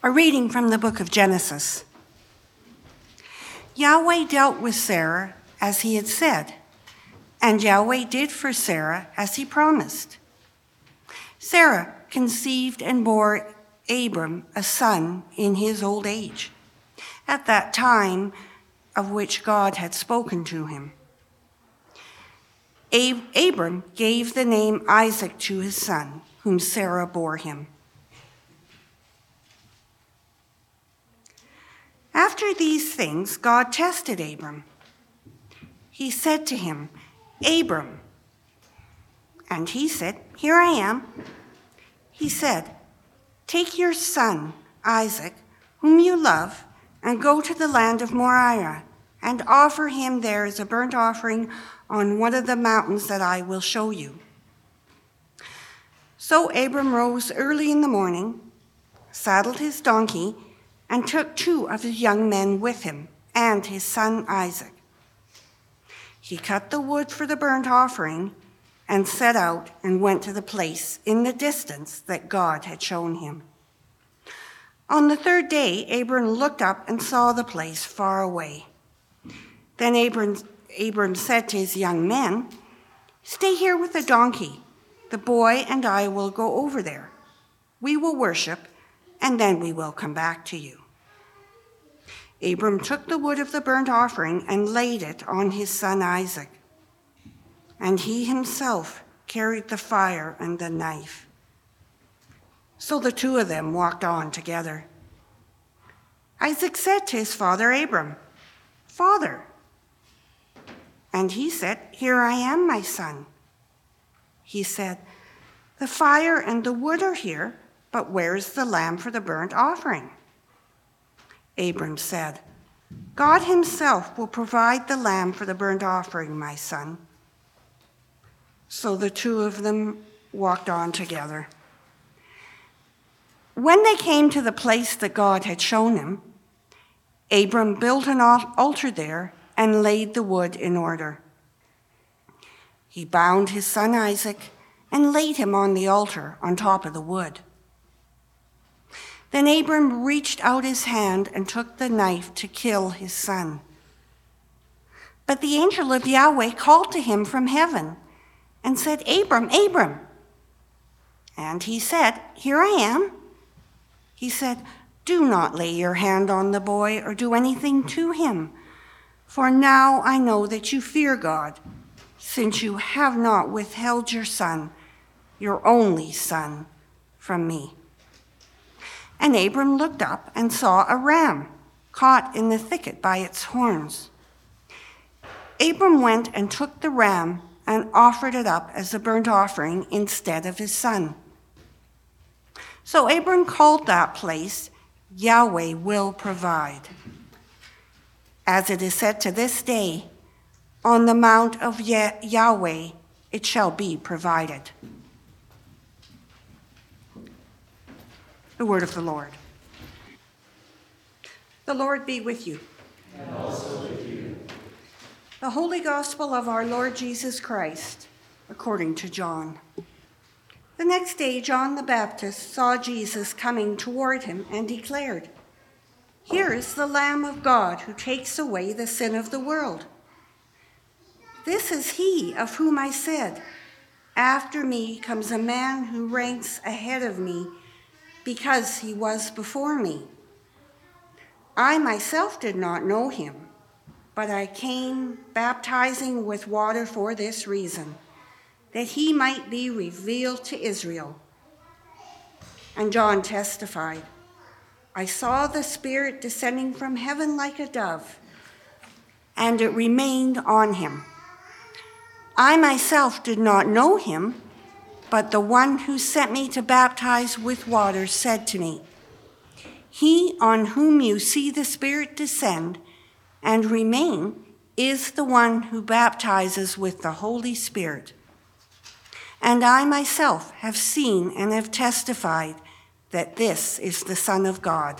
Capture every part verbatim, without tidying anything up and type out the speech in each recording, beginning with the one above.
A reading from the book of Genesis. Yahweh dealt with Sarah as he had said, and Yahweh did for Sarah as he promised. Sarah conceived and bore Abram a son in his old age, at that time of which God had spoken to him. Ab- Abram gave the name Isaac to his son, whom Sarah bore him. After these things, God tested Abram. He said to him, Abram. And he said, Here I am. He said, Take your son, Isaac, whom you love, and go to the land of Moriah, and offer him there as a burnt offering on one of the mountains that I will show you. So Abram rose early in the morning, saddled his donkey, and took two of his young men with him, and his son Isaac. He cut the wood for the burnt offering, and set out and went to the place in the distance that God had shown him. On the third day, Abram looked up and saw the place far away. Then Abram, Abram said to his young men, Stay here with the donkey. The boy and I will go over there. We will worship, and then we will come back to you. Abram took the wood of the burnt offering and laid it on his son Isaac, and he himself carried the fire and the knife. So the two of them walked on together. Isaac said to his father Abram, Father. And he said, Here I am, my son. He said, The fire and the wood are here, but where is the lamb for the burnt offering? Abram said, God himself will provide the lamb for the burnt offering, my son. So the two of them walked on together. When they came to the place that God had shown him, Abram built an altar there and laid the wood in order. He bound his son Isaac and laid him on the altar on top of the wood. Then Abram reached out his hand and took the knife to kill his son. But the angel of Yahweh called to him from heaven and said, Abram, Abram. And he said, Here I am. He said, Do not lay your hand on the boy or do anything to him, for now I know that you fear God, since you have not withheld your son, your only son, from me. And Abram looked up and saw a ram caught in the thicket by its horns. Abram went and took the ram and offered it up as a burnt offering instead of his son. So Abram called that place, Yahweh will provide. As it is said to this day, on the mount of Yahweh it shall be provided. The word of the Lord. The Lord be with you. And also with you. The Holy Gospel of our Lord Jesus Christ, according to John. The next day, John the Baptist saw Jesus coming toward him and declared, Here is the Lamb of God who takes away the sin of the world. This is he of whom I said, After me comes a man who ranks ahead of me, because he was before me. I myself did not know him, but I came baptizing with water for this reason, that he might be revealed to Israel. And John testified, I saw the Spirit descending from heaven like a dove, and it remained on him. I myself did not know him, but the one who sent me to baptize with water said to me, He on whom you see the Spirit descend and remain is the one who baptizes with the Holy Spirit. And I myself have seen and have testified that this is the Son of God.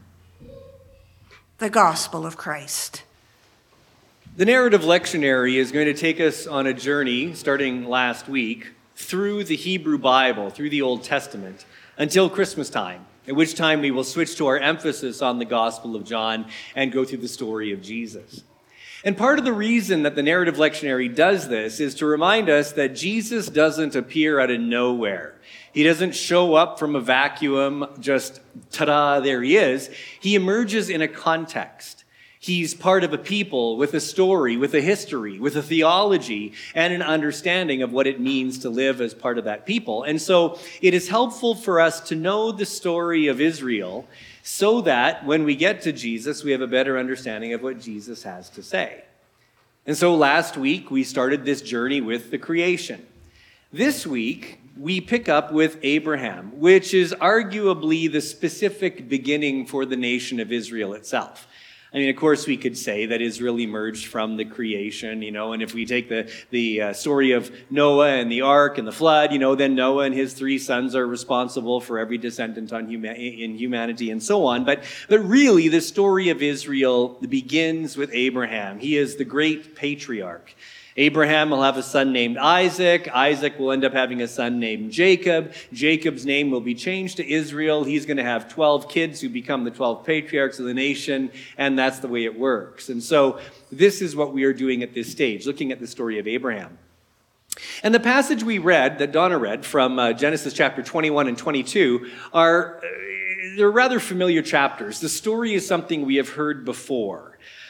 The Gospel of Christ. The narrative lectionary is going to take us on a journey starting last week through the Hebrew Bible, through the Old Testament, until Christmas time. at which time we will switch to our emphasis on the Gospel of John and go through the story of Jesus. And part of the reason that the narrative lectionary does this is to remind us that Jesus doesn't appear out of nowhere. He doesn't show up from a vacuum, just ta-da, there he is. He emerges in a context. He's part of a people with a story, with a history, with a theology, and an understanding of what it means to live as part of that people. And so it is helpful for us to know the story of Israel so that when we get to Jesus, we have a better understanding of what Jesus has to say. And so last week, we started this journey with the creation. This week, we pick up with Abraham, which is arguably the specific beginning for the nation of Israel itself. I mean, of course, we could say that Israel emerged from the creation, you know, and if we take the, the uh, story of Noah and the ark and the flood, you know, then Noah and his three sons are responsible for every descendant on huma- in humanity and so on. But, but really, the story of Israel begins with Abraham. He is the great patriarch. Abraham will have a son named Isaac. Isaac will end up having a son named Jacob. Jacob's name will be changed to Israel. He's going to have twelve kids who become the twelve patriarchs of the nation, and that's the way it works. And so this is what we are doing at this stage, looking at the story of Abraham. And the passage we read, that Donna read, from uh, Genesis chapter twenty-one and twenty-two, are uh, they're rather familiar chapters. The story is something we have heard before.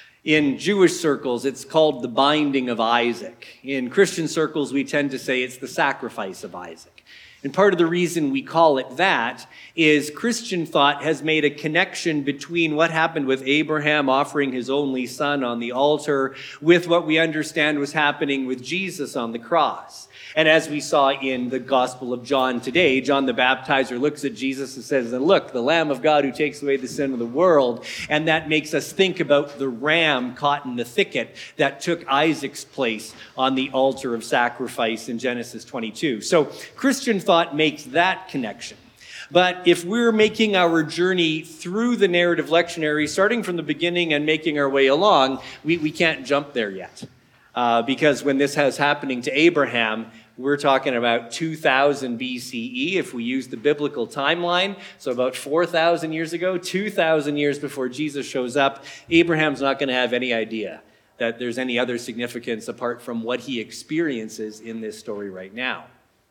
In Jewish circles, it's called the binding of Isaac. In Christian circles, we tend to say it's the sacrifice of Isaac. And part of the reason we call it that is Christian thought has made a connection between what happened with Abraham offering his only son on the altar with what we understand was happening with Jesus on the cross. And as we saw in the Gospel of John today, John the Baptizer looks at Jesus and says, "And look, the Lamb of God who takes away the sin of the world." And that makes us think about the ram caught in the thicket that took Isaac's place on the altar of sacrifice in Genesis twenty-two. So Christian thought makes that connection. But if we're making our journey through the narrative lectionary, starting from the beginning and making our way along, we, we can't jump there yet. Uh, because when this was happening to Abraham, we're talking about two thousand B C E if we use the biblical timeline. So about four thousand years ago, two thousand years before Jesus shows up, Abraham's not going to have any idea that there's any other significance apart from what he experiences in this story right now.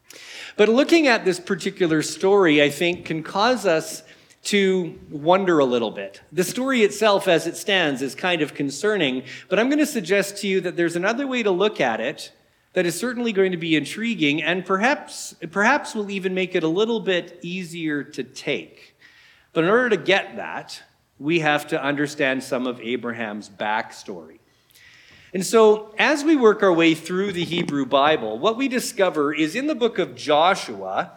But looking at this particular story, I think, can cause us to wonder a little bit. The story itself as it stands is kind of concerning, but I'm going to suggest to you that there's another way to look at it that is certainly going to be intriguing and perhaps, perhaps will even make it a little bit easier to take. But in order to get that, we have to understand some of Abraham's backstory. And so as we work our way through the Hebrew Bible, what we discover is in the book of Joshua,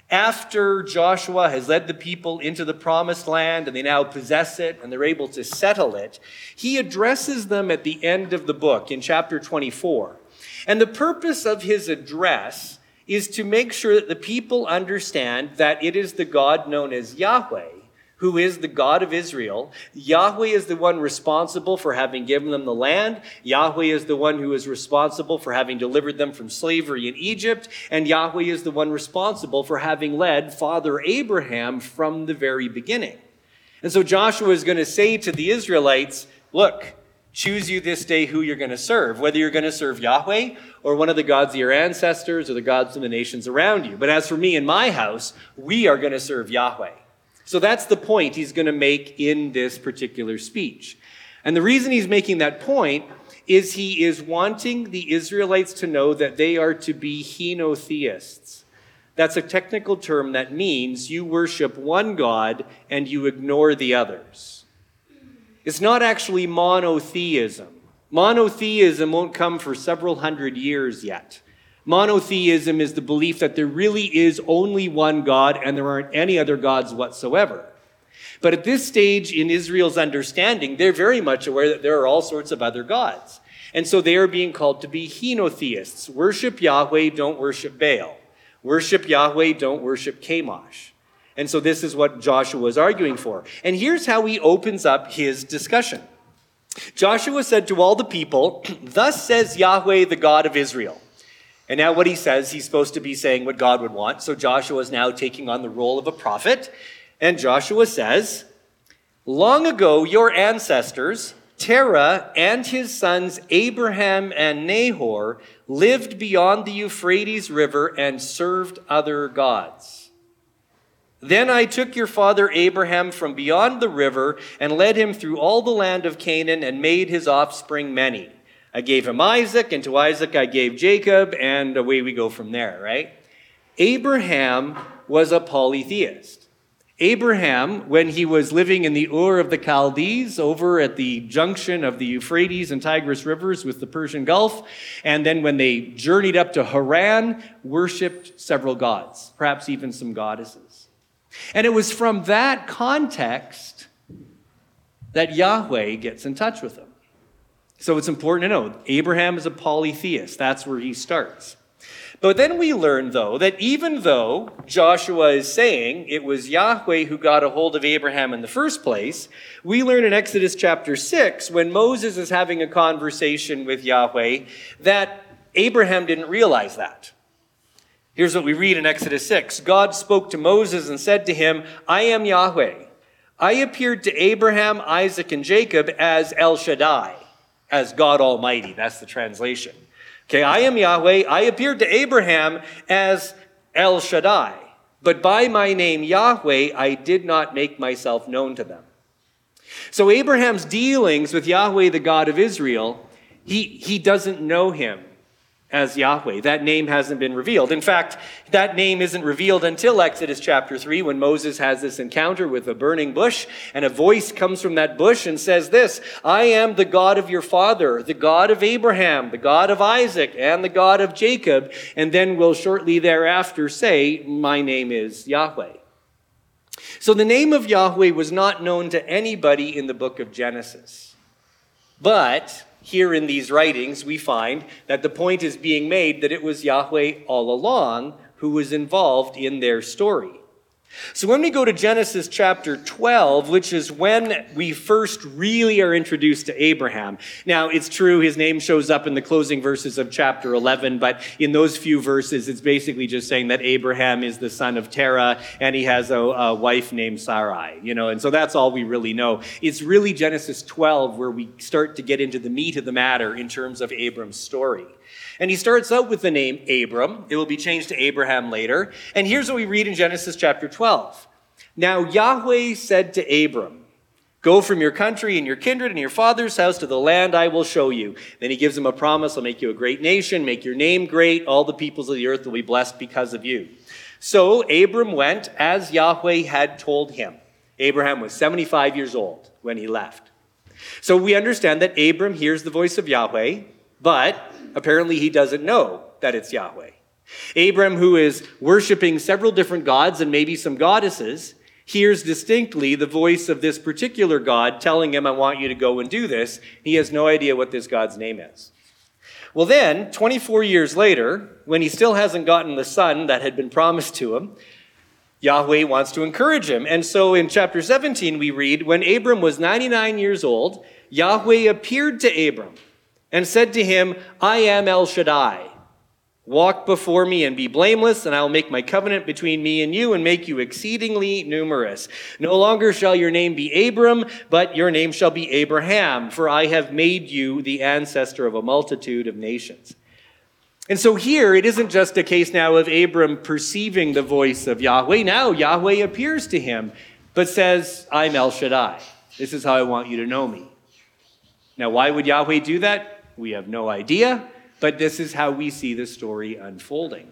after Joshua has led the people into the promised land and they now possess it and they're able to settle it, he addresses them at the end of the book in chapter twenty-four. And the purpose of his address is to make sure that the people understand that it is the God known as Yahweh, who is the God of Israel. Yahweh is the one responsible for having given them the land. Yahweh is the one who is responsible for having delivered them from slavery in Egypt. And Yahweh is the one responsible for having led Father Abraham from the very beginning. And so Joshua is going to say to the Israelites, look, choose you this day who you're going to serve, whether you're going to serve Yahweh or one of the gods of your ancestors or the gods of the nations around you. But as for me and my house, we are going to serve Yahweh. So that's the point he's going to make in this particular speech. And the reason he's making that point is he is wanting the Israelites to know that they are to be henotheists. That's a technical term that means you worship one God and you ignore the others. It's not actually monotheism. Monotheism won't come for several hundred years yet. Monotheism is the belief that there really is only one God and there aren't any other gods whatsoever. But at this stage in Israel's understanding, they're very much aware that there are all sorts of other gods. And so they are being called to be henotheists. Worship Yahweh, don't worship Baal. Worship Yahweh, don't worship Chemosh. And so this is what Joshua is arguing for. And here's how he opens up his discussion. Joshua said to all the people, "Thus says Yahweh, the God of Israel." And now what he says, he's supposed to be saying what God would want. So Joshua is now taking on the role of a prophet. And Joshua says, long ago your ancestors, Terah and his sons Abraham and Nahor, lived beyond the Euphrates River and served other gods. Then I took your father Abraham from beyond the river and led him through all the land of Canaan and made his offspring many. I gave him Isaac, and to Isaac I gave Jacob, and away we go from there, right? Abraham was a polytheist. Abraham, when he was living in the Ur of the Chaldees, over at the junction of the Euphrates and Tigris rivers with the Persian Gulf, and then when they journeyed up to Haran, worshipped several gods, perhaps even some goddesses. And it was from that context that Yahweh gets in touch with him. So it's important to know, Abraham is a polytheist. That's where he starts. But then we learn, though, that even though Joshua is saying it was Yahweh who got a hold of Abraham in the first place, we learn in Exodus chapter six, when Moses is having a conversation with Yahweh, that Abraham didn't realize that. Here's what we read in Exodus six. God spoke to Moses and said to him, I am Yahweh. I appeared to Abraham, Isaac, and Jacob as El Shaddai, as God Almighty. That's the translation. Okay, I am Yahweh. I appeared to Abraham as El Shaddai, but by my name Yahweh, I did not make myself known to them. So Abraham's dealings with Yahweh, the God of Israel, he, he doesn't know him as Yahweh. That name hasn't been revealed. In fact, that name isn't revealed until Exodus chapter three, when Moses has this encounter with a burning bush, and a voice comes from that bush and says this, I am the God of your father, the God of Abraham, the God of Isaac, and the God of Jacob, and then will shortly thereafter say, my name is Yahweh. So the name of Yahweh was not known to anybody in the book of Genesis. But here in these writings, we find that the point is being made that it was Yahweh all along who was involved in their story. So when we go to Genesis chapter twelve, which is when we first really are introduced to Abraham. Now, it's true, his name shows up in the closing verses of chapter eleven, but in those few verses, it's basically just saying that Abraham is the son of Terah, and he has a, a wife named Sarai, you know, and so that's all we really know. It's really Genesis twelve where we start to get into the meat of the matter in terms of Abram's story. And he starts out with the name Abram. It will be changed to Abraham later. And here's what we read in Genesis chapter twelve. Now Yahweh said to Abram, go from your country and your kindred and your father's house to the land I will show you. Then he gives him a promise, I'll make you a great nation, make your name great, all the peoples of the earth will be blessed because of you. So Abram went as Yahweh had told him. Abraham was seventy-five years old when he left. So we understand that Abram hears the voice of Yahweh, but apparently he doesn't know that it's Yahweh. Abram, who is worshiping several different gods and maybe some goddesses, hears distinctly the voice of this particular God telling him, I want you to go and do this. He has no idea what this God's name is. Well then, twenty-four years later, when he still hasn't gotten the son that had been promised to him, Yahweh wants to encourage him. And so in chapter seventeen we read, when Abram was ninety-nine years old, Yahweh appeared to Abram and said to him, I am El Shaddai. Walk before me and be blameless, and I will make my covenant between me and you and make you exceedingly numerous. No longer shall your name be Abram, but your name shall be Abraham, for I have made you the ancestor of a multitude of nations. And so here, it isn't just a case now of Abram perceiving the voice of Yahweh. Now Yahweh appears to him, but says, I'm El Shaddai. This is how I want you to know me. Now, why would Yahweh do that? We have no idea, but this is how we see the story unfolding.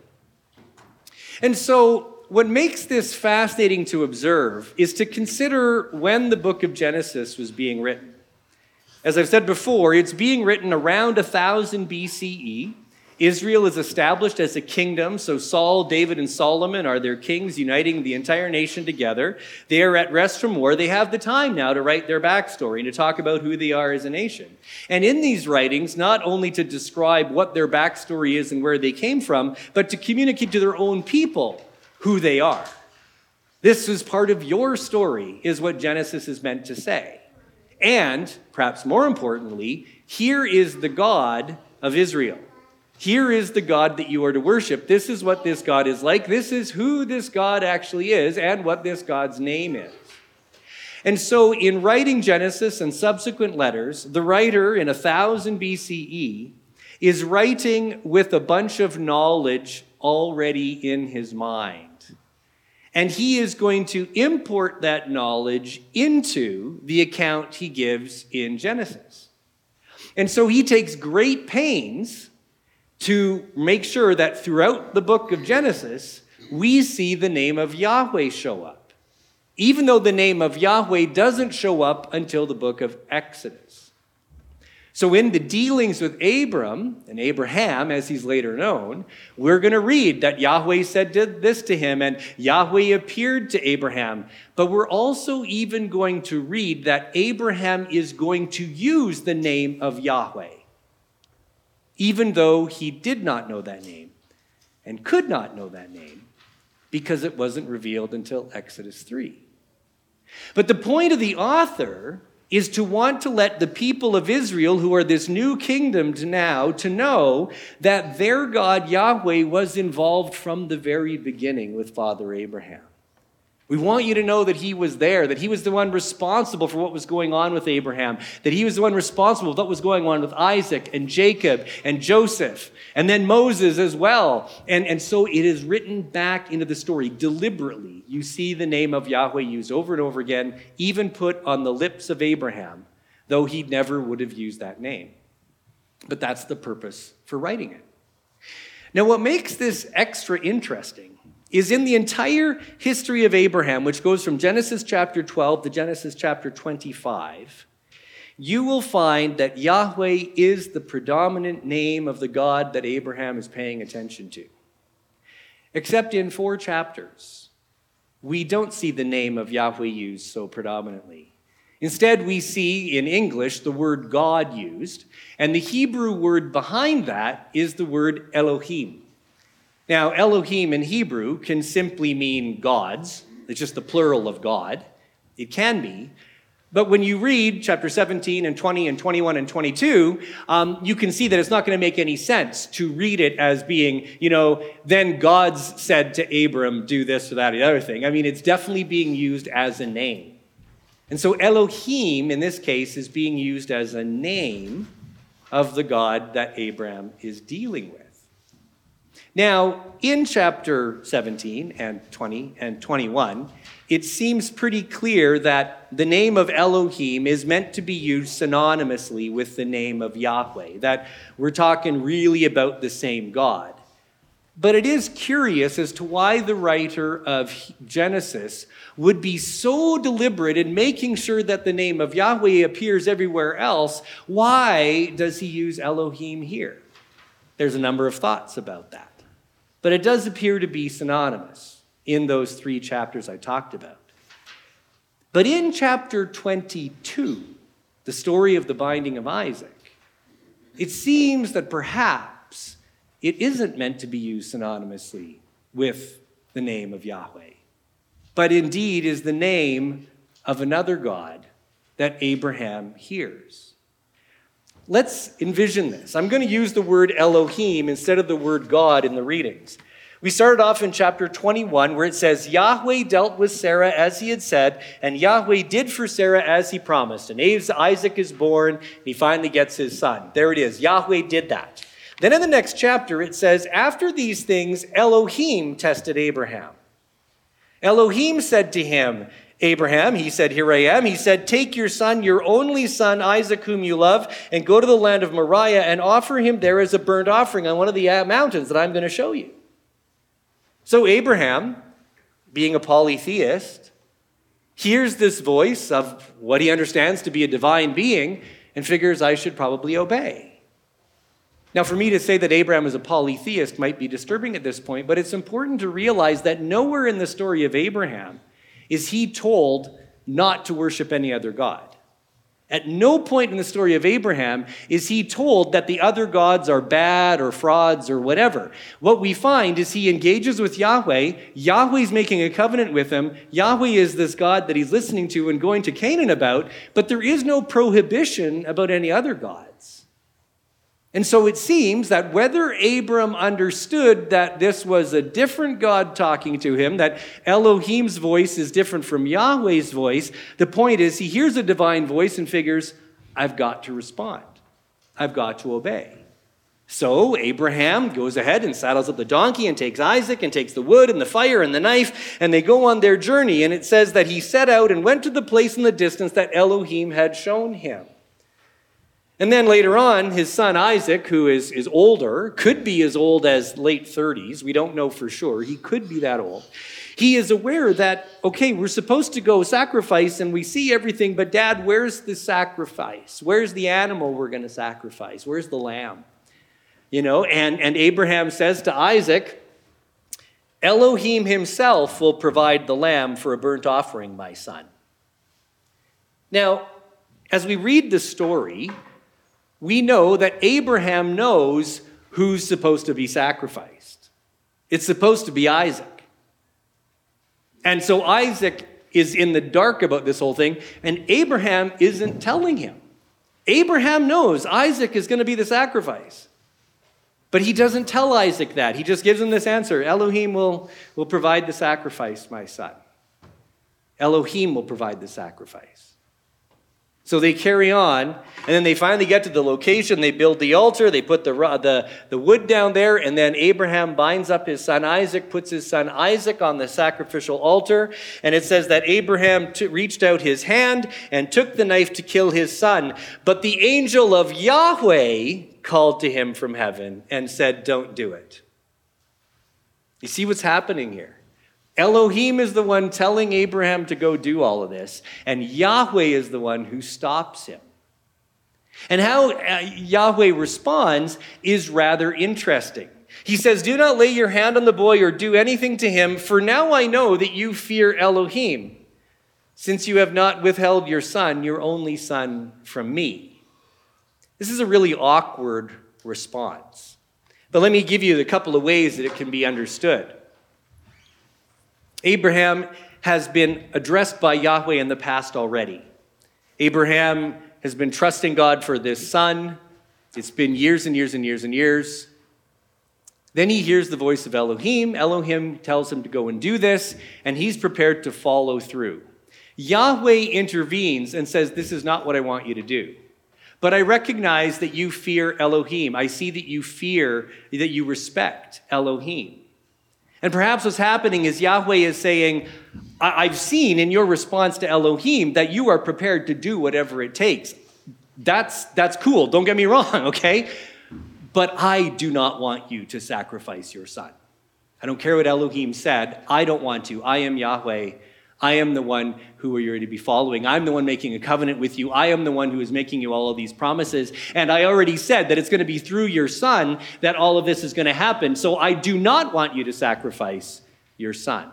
And so what makes this fascinating to observe is to consider when the book of Genesis was being written. As I've said before, it's being written around one thousand B C E. Israel is established as a kingdom, so Saul, David, and Solomon are their kings, uniting the entire nation together. They are at rest from war. They have the time now to write their backstory and to talk about who they are as a nation. And in these writings, not only to describe what their backstory is and where they came from, but to communicate to their own people who they are. This is part of your story, is what Genesis is meant to say. And, perhaps more importantly, here is the God of Israel. Here is the God that you are to worship. This is what this God is like. This is who this God actually is and what this God's name is. And so in writing Genesis and subsequent letters, the writer in one thousand B C E is writing with a bunch of knowledge already in his mind. And he is going to import that knowledge into the account he gives in Genesis. And so he takes great pains to make sure that throughout the book of Genesis, we see the name of Yahweh show up, even though the name of Yahweh doesn't show up until the book of Exodus. So in the dealings with Abram, and Abraham, as he's later known, we're going to read that Yahweh said this to him, and Yahweh appeared to Abraham. But we're also even going to read that Abraham is going to use the name of Yahweh, even though he did not know that name and could not know that name because it wasn't revealed until Exodus three. But the point of the author is to want to let the people of Israel, who are this new kingdom to now, to know that their God Yahweh was involved from the very beginning with Father Abraham. We want you to know that he was there, that he was the one responsible for what was going on with Abraham, that he was the one responsible for what was going on with Isaac and Jacob and Joseph, and then Moses as well. And, and so it is written back into the story deliberately. You see the name of Yahweh used over and over again, even put on the lips of Abraham, though he never would have used that name. But that's the purpose for writing it. Now, what makes this extra interesting is in the entire history of Abraham, which goes from Genesis chapter twelve to Genesis chapter twenty-five, you will find that Yahweh is the predominant name of the God that Abraham is paying attention to. Except in four chapters, we don't see the name of Yahweh used so predominantly. Instead, we see in English the word God used, and the Hebrew word behind that is the word Elohim. Now, Elohim in Hebrew can simply mean gods. It's just the plural of God. It can be. But when you read chapter seventeen and twenty and twenty-one and twenty-two, um, you can see that it's not going to make any sense to read it as being, you know, then God's said to Abram, do this or that or the other thing. I mean, it's definitely being used as a name. And so Elohim, in this case, is being used as a name of the God that Abram is dealing with. Now, in chapter seventeen and twenty and twenty-one, it seems pretty clear that the name of Elohim is meant to be used synonymously with the name of Yahweh, that we're talking really about the same God. But it is curious as to why the writer of Genesis would be so deliberate in making sure that the name of Yahweh appears everywhere else. Why does he use Elohim here? There's a number of thoughts about that. But it does appear to be synonymous in those three chapters I talked about. But in chapter twenty-two, the story of the binding of Isaac, it seems that perhaps it isn't meant to be used synonymously with the name of Yahweh, but indeed is the name of another God that Abraham hears. Let's envision this. I'm going to use the word Elohim instead of the word God in the readings. We started off in chapter twenty-one where it says, Yahweh dealt with Sarah as he had said, and Yahweh did for Sarah as he promised. And Isaac is born, and he finally gets his son. There it is. Yahweh did that. Then in the next chapter it says, after these things, Elohim tested Abraham. Elohim said to him, Abraham, he said, here I am. He said, take your son, your only son, Isaac, whom you love, and go to the land of Moriah and offer him there as a burnt offering on one of the mountains that I'm going to show you. So Abraham, being a polytheist, hears this voice of what he understands to be a divine being and figures I should probably obey. Now, for me to say that Abraham is a polytheist might be disturbing at this point, but it's important to realize that nowhere in the story of Abraham is he told not to worship any other god. At no point in the story of Abraham is he told that the other gods are bad or frauds or whatever. What we find is he engages with Yahweh. Yahweh's making a covenant with him. Yahweh is this God that he's listening to and going to Canaan about, but there is no prohibition about any other gods. And so it seems that whether Abram understood that this was a different God talking to him, that Elohim's voice is different from Yahweh's voice, the point is he hears a divine voice and figures, I've got to respond. I've got to obey. So Abraham goes ahead and saddles up the donkey and takes Isaac and takes the wood and the fire and the knife, and they go on their journey. And it says that he set out and went to the place in the distance that Elohim had shown him. And then later on, his son Isaac, who is, is older, could be as old as late thirties. We don't know for sure. He could be that old. He is aware that, okay, we're supposed to go sacrifice and we see everything, but Dad, where's the sacrifice? Where's the animal we're going to sacrifice? Where's the lamb? You know, and, and Abraham says to Isaac, Elohim himself will provide the lamb for a burnt offering, my son. Now, as we read the story, we know that Abraham knows who's supposed to be sacrificed. It's supposed to be Isaac. And so Isaac is in the dark about this whole thing, and Abraham isn't telling him. Abraham knows Isaac is going to be the sacrifice. But he doesn't tell Isaac that. He just gives him this answer. Elohim will, will provide the sacrifice, my son. Elohim will provide the sacrifice. So they carry on, and then they finally get to the location. They build the altar. They put the, the, the wood down there, and then Abraham binds up his son Isaac, puts his son Isaac on the sacrificial altar. And it says that Abraham t- reached out his hand and took the knife to kill his son. But the angel of Yahweh called to him from heaven and said, don't do it. You see what's happening here? Elohim is the one telling Abraham to go do all of this, and Yahweh is the one who stops him. And how uh, Yahweh responds is rather interesting. He says, do not lay your hand on the boy or do anything to him, for now I know that you fear Elohim, since you have not withheld your son, your only son, from me. This is a really awkward response. But let me give you a couple of ways that it can be understood. Abraham has been addressed by Yahweh in the past already. Abraham has been trusting God for this son. It's been years and years and years and years. Then he hears the voice of Elohim. Elohim tells him to go and do this, and he's prepared to follow through. Yahweh intervenes and says, this is not what I want you to do. But I recognize that you fear Elohim. I see that you fear, that you respect Elohim. And perhaps what's happening is Yahweh is saying, I- I've seen in your response to Elohim that you are prepared to do whatever it takes. That's, that's cool. Don't get me wrong, okay? But I do not want you to sacrifice your son. I don't care what Elohim said. I don't want to. I am Yahweh. I am the one who you're to be following. I'm the one making a covenant with you. I am the one who is making you all of these promises. And I already said that it's going to be through your son that all of this is going to happen. So I do not want you to sacrifice your son.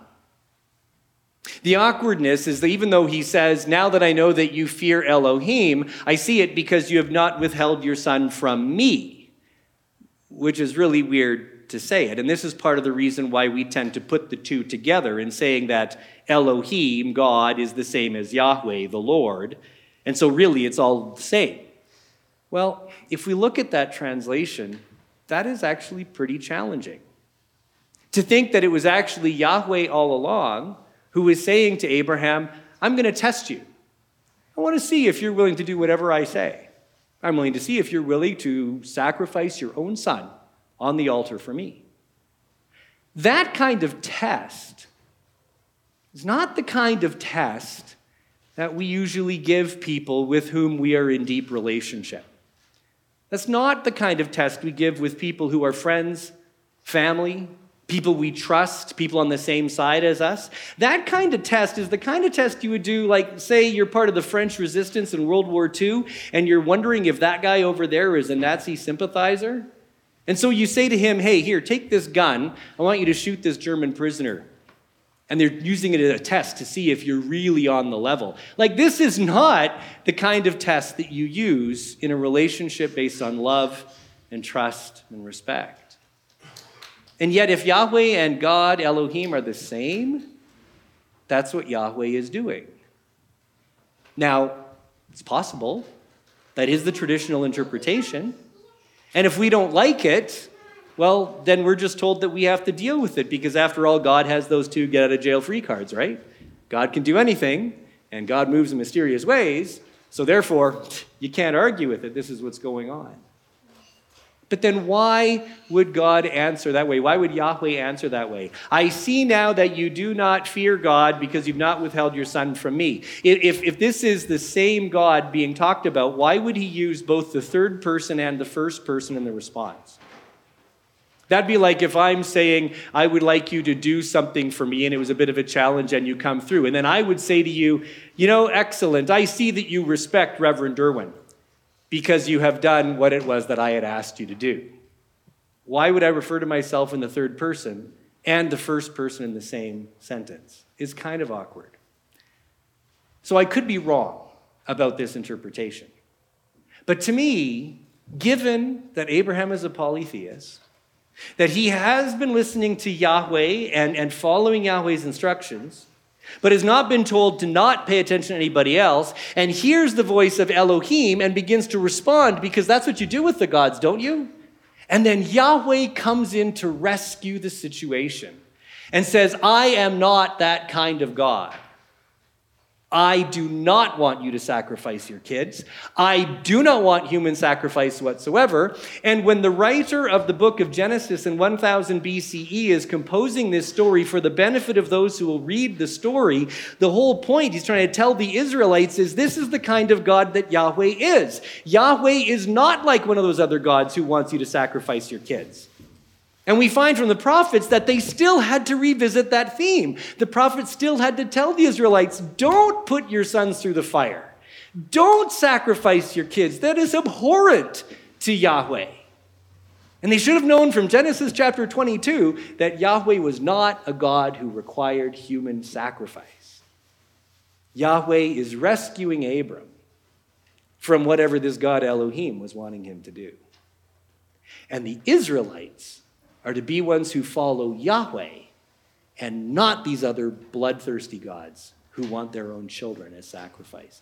The awkwardness is that even though he says, now that I know that you fear Elohim, I see it because you have not withheld your son from me, which is really weird to say it. And this is part of the reason why we tend to put the two together in saying that Elohim, God, is the same as Yahweh, the Lord. And so really it's all the same. Well, if we look at that translation, that is actually pretty challenging. To think that it was actually Yahweh all along who was saying to Abraham, I'm going to test you. I want to see if you're willing to do whatever I say. I'm willing to see if you're willing to sacrifice your own son on the altar for me. That kind of test is not the kind of test that we usually give people with whom we are in deep relationship. That's not the kind of test we give with people who are friends, family, people we trust, people on the same side as us. That kind of test is the kind of test you would do, like, say you're part of the French resistance in World War Two, and you're wondering if that guy over there is a Nazi sympathizer. And so you say to him, hey, here, take this gun. I want you to shoot this German prisoner. And they're using it as a test to see if you're really on the level. Like, this is not the kind of test that you use in a relationship based on love and trust and respect. And yet, if Yahweh and God, Elohim, are the same, that's what Yahweh is doing. Now, it's possible that is the traditional interpretation. And if we don't like it, well, then we're just told that we have to deal with it because after all, God has those two get out of jail free cards, right? God can do anything and God moves in mysterious ways. So therefore, you can't argue with it. This is what's going on. But then why would God answer that way? Why would Yahweh answer that way? I see now that you do not fear God because you've not withheld your son from me. If, if this is the same God being talked about, why would he use both the third person and the first person in the response? That'd be like if I'm saying, I would like you to do something for me, and it was a bit of a challenge, and you come through. And then I would say to you, you know, excellent, I see that you respect Reverend Derwin because you have done what it was that I had asked you to do. Why would I refer to myself in the third person and the first person in the same sentence? It's kind of awkward. So I could be wrong about this interpretation. But to me, given that Abraham is a polytheist, that he has been listening to Yahweh and, and following Yahweh's instructions, but has not been told to not pay attention to anybody else, and hears the voice of Elohim and begins to respond, because that's what you do with the gods, don't you? And then Yahweh comes in to rescue the situation and says, I am not that kind of God. I do not want you to sacrifice your kids. I do not want human sacrifice whatsoever. And when the writer of the book of Genesis in one thousand B C E is composing this story for the benefit of those who will read the story, the whole point he's trying to tell the Israelites is this is the kind of God that Yahweh is. Yahweh is not like one of those other gods who wants you to sacrifice your kids. And we find from the prophets that they still had to revisit that theme. The prophets still had to tell the Israelites, don't put your sons through the fire. Don't sacrifice your kids. That is abhorrent to Yahweh. And they should have known from Genesis chapter twenty-two that Yahweh was not a God who required human sacrifice. Yahweh is rescuing Abram from whatever this God Elohim was wanting him to do. And the Israelites are to be ones who follow Yahweh and not these other bloodthirsty gods who want their own children as sacrifice.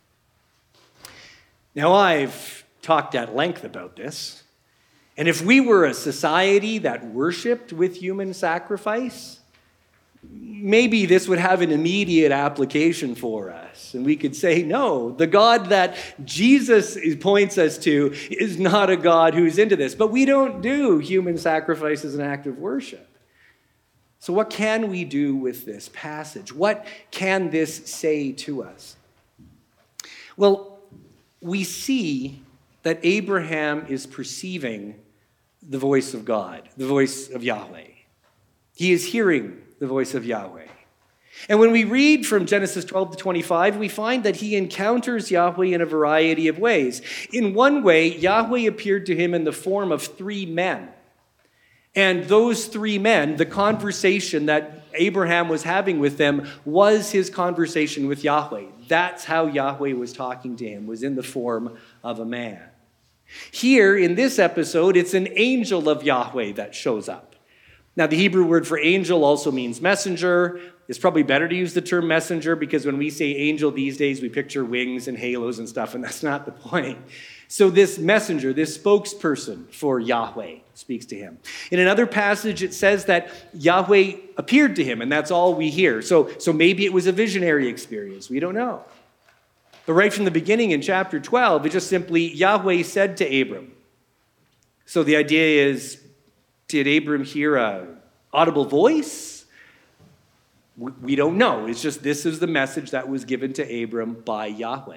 Now, I've talked at length about this, and if we were a society that worshiped with human sacrifice, maybe this would have an immediate application for us. And we could say, no, the God that Jesus points us to is not a God who's into this. But we don't do human sacrifice as an act of worship. So what can we do with this passage? What can this say to us? Well, we see that Abraham is perceiving the voice of God, the voice of Yahweh. He is hearing the voice of Yahweh. And when we read from Genesis twelve to twenty-five, we find that he encounters Yahweh in a variety of ways. In one way, Yahweh appeared to him in the form of three men. And those three men, the conversation that Abraham was having with them was his conversation with Yahweh. That's how Yahweh was talking to him, was in the form of a man. Here, in this episode, it's an angel of Yahweh that shows up. Now, the Hebrew word for angel also means messenger. It's probably better to use the term messenger because when we say angel these days, we picture wings and halos and stuff, and that's not the point. So this messenger, this spokesperson for Yahweh speaks to him. In another passage, it says that Yahweh appeared to him, and that's all we hear. So, so maybe it was a visionary experience. We don't know. But right from the beginning in chapter twelve, it's just simply Yahweh said to Abram. So the idea is, did Abram hear an audible voice? We don't know. It's just this is the message that was given to Abram by Yahweh.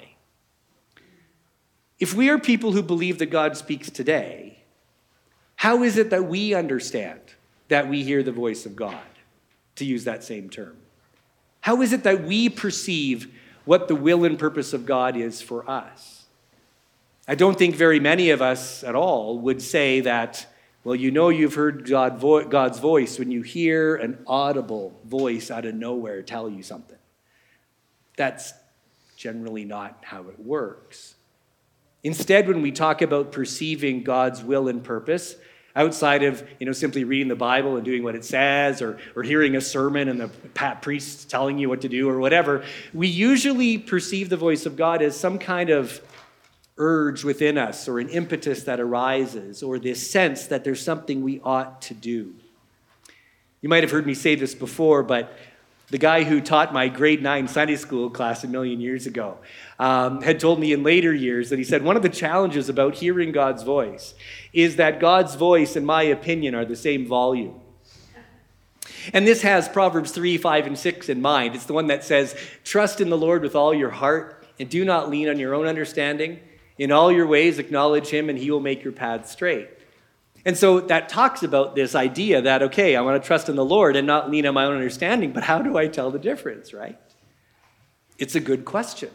If we are people who believe that God speaks today, how is it that we understand that we hear the voice of God, to use that same term? How is it that we perceive what the will and purpose of God is for us? I don't think very many of us at all would say that, well, you know you've heard God vo- God's voice when you hear an audible voice out of nowhere tell you something. That's generally not how it works. Instead, when we talk about perceiving God's will and purpose, outside of you know simply reading the Bible and doing what it says, or, or hearing a sermon and the priest telling you what to do or whatever, we usually perceive the voice of God as some kind of urge within us or an impetus that arises or this sense that there's something we ought to do. You might have heard me say this before, but the guy who taught my grade nine Sunday school class a million years ago um, had told me in later years that he said one of the challenges about hearing God's voice is that God's voice, in my opinion, are the same volume. And this has Proverbs three, five, and six in mind. It's the one that says, trust in the Lord with all your heart and do not lean on your own understanding. In all your ways acknowledge him and he will make your path straight. And so that talks about this idea that, okay, I want to trust in the Lord and not lean on my own understanding, but how do I tell the difference, right? It's a good question,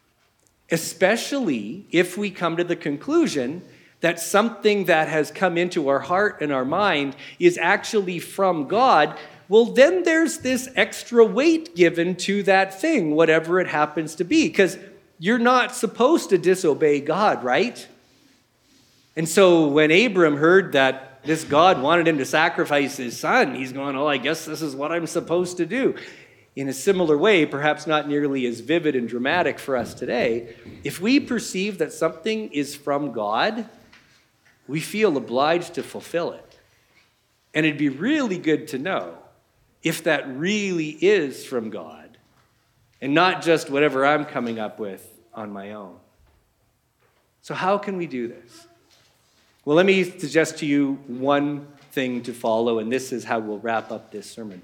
especially if we come to the conclusion that something that has come into our heart and our mind is actually from God. Well, then there's this extra weight given to that thing, whatever it happens to be, because you're not supposed to disobey God, right? And so when Abram heard that this God wanted him to sacrifice his son, he's going, oh, I guess this is what I'm supposed to do. In a similar way, perhaps not nearly as vivid and dramatic for us today, if we perceive that something is from God, we feel obliged to fulfill it. And it'd be really good to know if that really is from God and not just whatever I'm coming up with on my own. So how can we do this? Well, let me suggest to you one thing to follow, and this is how we'll wrap up this sermon.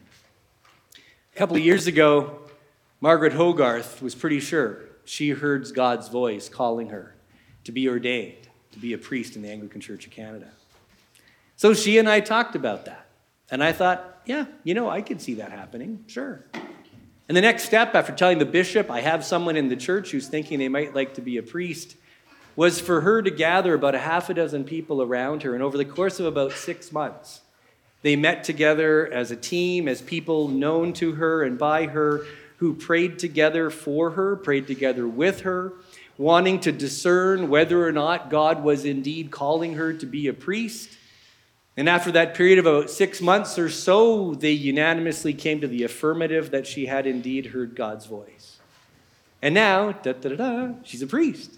A couple of years ago, Margaret Hogarth was pretty sure she heard God's voice calling her to be ordained, to be a priest in the Anglican Church of Canada. So she and I talked about that. And I thought, yeah, you know, I could see that happening, sure. And the next step, after telling the bishop, I have someone in the church who's thinking they might like to be a priest, was for her to gather about a half a dozen people around her. And over the course of about six months, they met together as a team, as people known to her and by her, who prayed together for her, prayed together with her, wanting to discern whether or not God was indeed calling her to be a priest. And after that period of about six months or so, they unanimously came to the affirmative that she had indeed heard God's voice. And now, da da da da, she's a priest.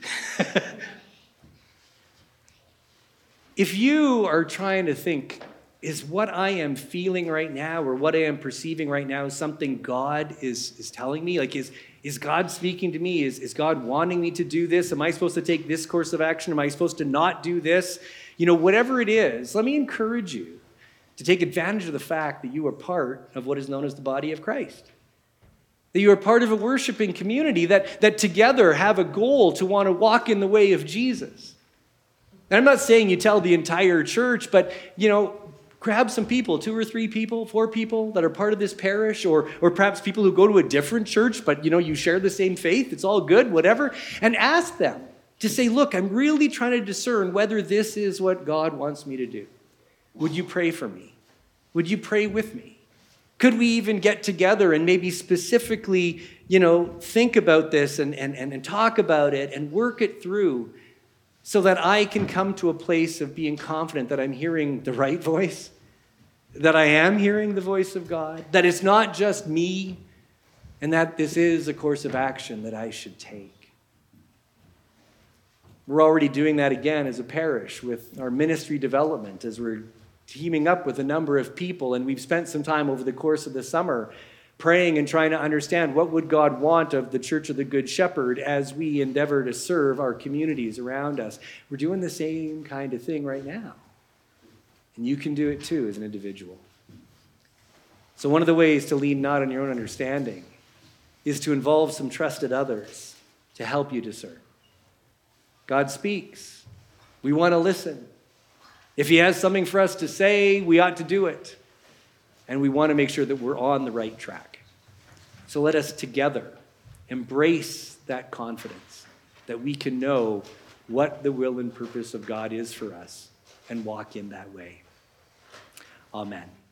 If you are trying to think, is what I am feeling right now or what I am perceiving right now something God is, is telling me? Like, is, is God speaking to me? Is, is God wanting me to do this? Am I supposed to take this course of action? Am I supposed to not do this? You know, whatever it is, let me encourage you to take advantage of the fact that you are part of what is known as the body of Christ. That you are part of a worshiping community that, that together have a goal to want to walk in the way of Jesus. And I'm not saying you tell the entire church, but, you know, grab some people, two or three people, four people that are part of this parish, or, or perhaps people who go to a different church, but, you know, you share the same faith. It's all good, whatever. And ask them to say, look, I'm really trying to discern whether this is what God wants me to do. Would you pray for me? Would you pray with me? Could we even get together and maybe specifically, you know, think about this and, and, and talk about it and work it through so that I can come to a place of being confident that I'm hearing the right voice, that I am hearing the voice of God, that it's not just me, and that this is a course of action that I should take. We're already doing that again as a parish with our ministry development, as we're teaming up with a number of people, and we've spent some time over the course of the summer praying and trying to understand what would God want of the Church of the Good Shepherd as we endeavor to serve our communities around us. We're doing the same kind of thing right now. And you can do it too as an individual. So one of the ways to lean not on your own understanding is to involve some trusted others to help you discern. God speaks. We want to listen. If he has something for us to say, we ought to do it. And we want to make sure that we're on the right track. So let us together embrace that confidence that we can know what the will and purpose of God is for us and walk in that way. Amen.